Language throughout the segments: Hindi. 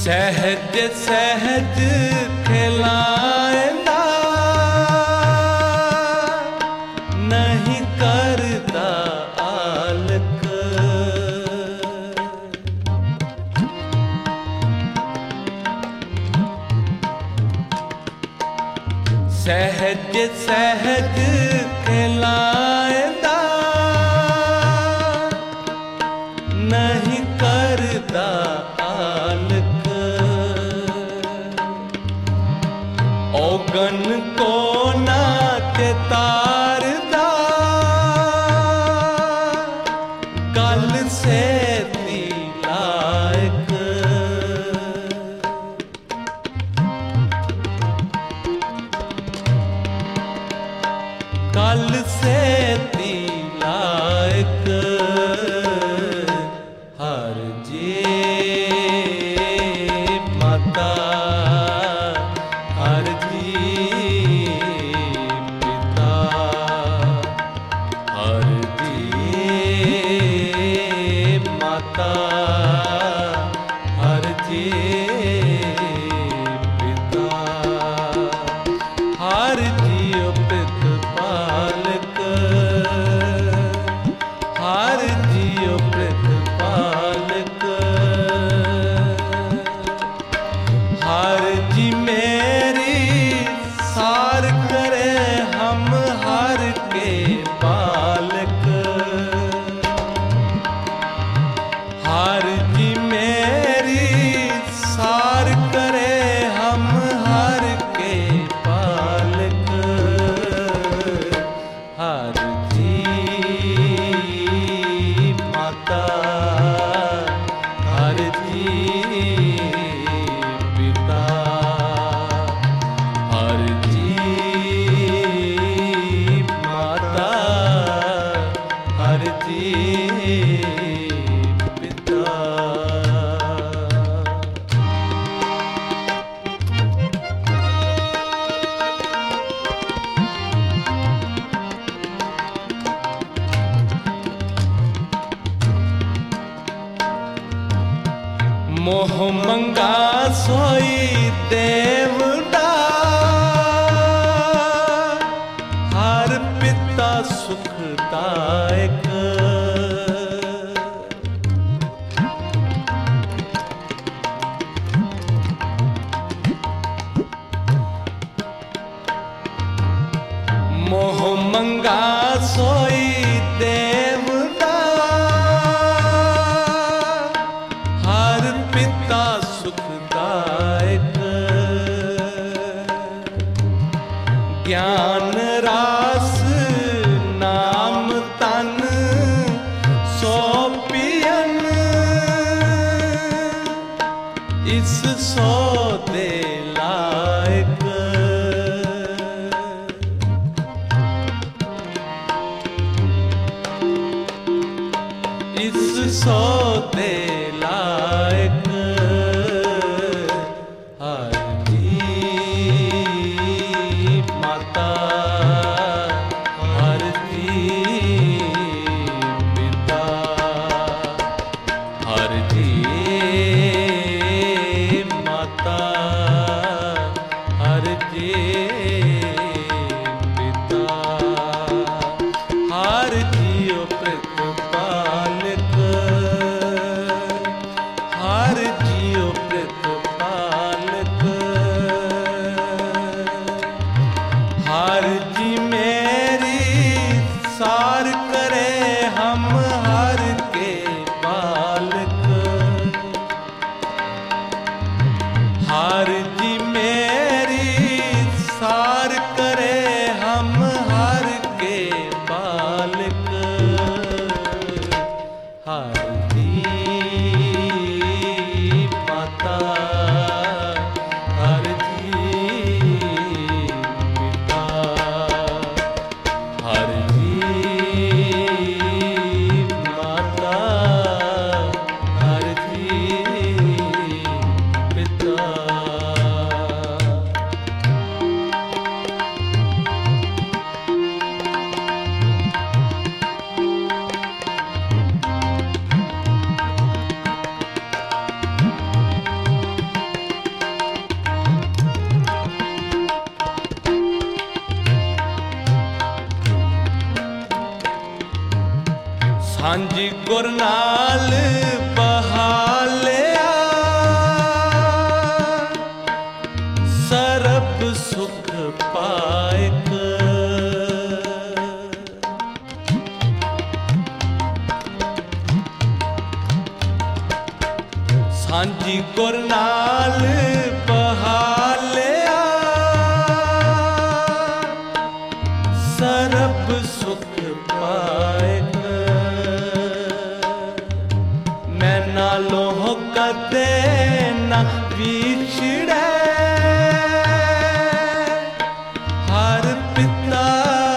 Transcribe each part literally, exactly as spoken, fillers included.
सहज सहज खिलाएंदा नहीं करदा आलक। सहज सहज खिलाएंदा नहीं करदा आलक। औगन को ना चितारदा गल से ती लायक। गल से ती लायक। हर जी माता हर जी पिता हर जी माता हर जी पिता हर जी पित पालक। हर जी पित पालक। हर जी मेरी सार करे हम हर के बालक। हर जी मेरी सार करे हम हर के बालक। हर जी माता हर जी पिता हर जी माता हर जी पिता। मोह मंगा सोई देवदा हर पिता सुखदायक। मोह मंगा सोई देवदा हर पिता सुखदायक। ज्ञान रास नाम तन सौंपियन इस सौदे लायक। इस सौदे लायक। हर जी माता हर जी पिता हर जी माता हर जी पिता हर जी पित पालक। हर जी पित पालक। हर जी मेरी सार करे हम हर के बालक। हर जी मेरी सार करे हम हर के बालक। हर जी माता हर जी पिता हर जी माता हर जी पिता। गुर नाल बहालिया सरब सुख पाइक। सांझी गुर नाल बहालिया सरब सुख पाइक। मैं नालों कदे ना विछड़े हर पिता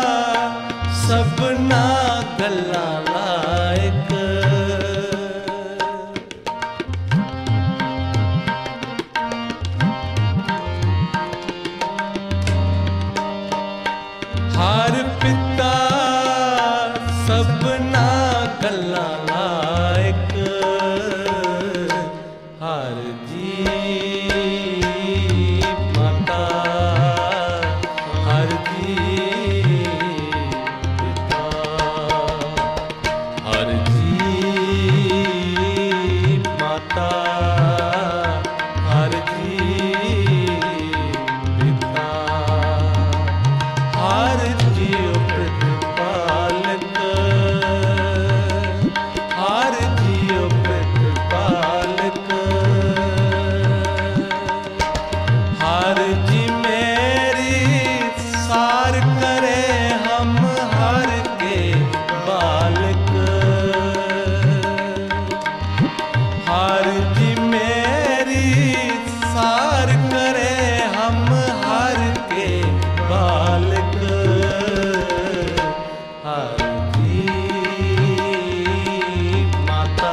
सबना गल्ला लायक। हर पिता सबना गल्ला लायक। हर जी माता हर जी पिता हर जी माता हर जी पिता हर जीव प्रतिपालक। हर जीव प्रतिपालक। हर जी मेरी सार करे हम हर के बालक। हर जी मेरी सार करे हम हर के बालक। हर जी माता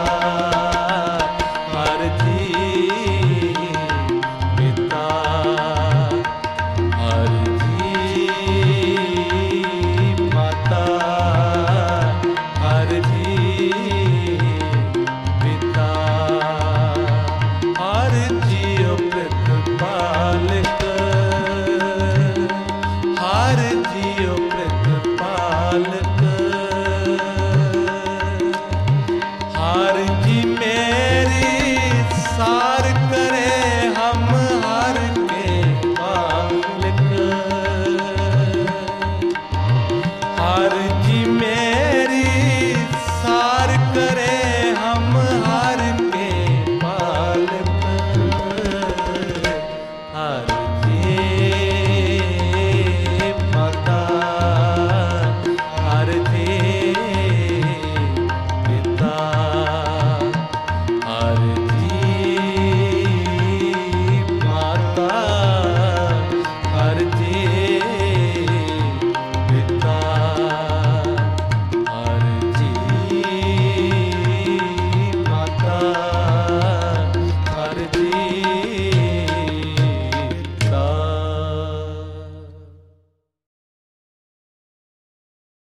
हर जी पिता हर जी माता हर जी पिता हर जीव प्रतिपालक। हर जीव प्रतिपालक। हर जी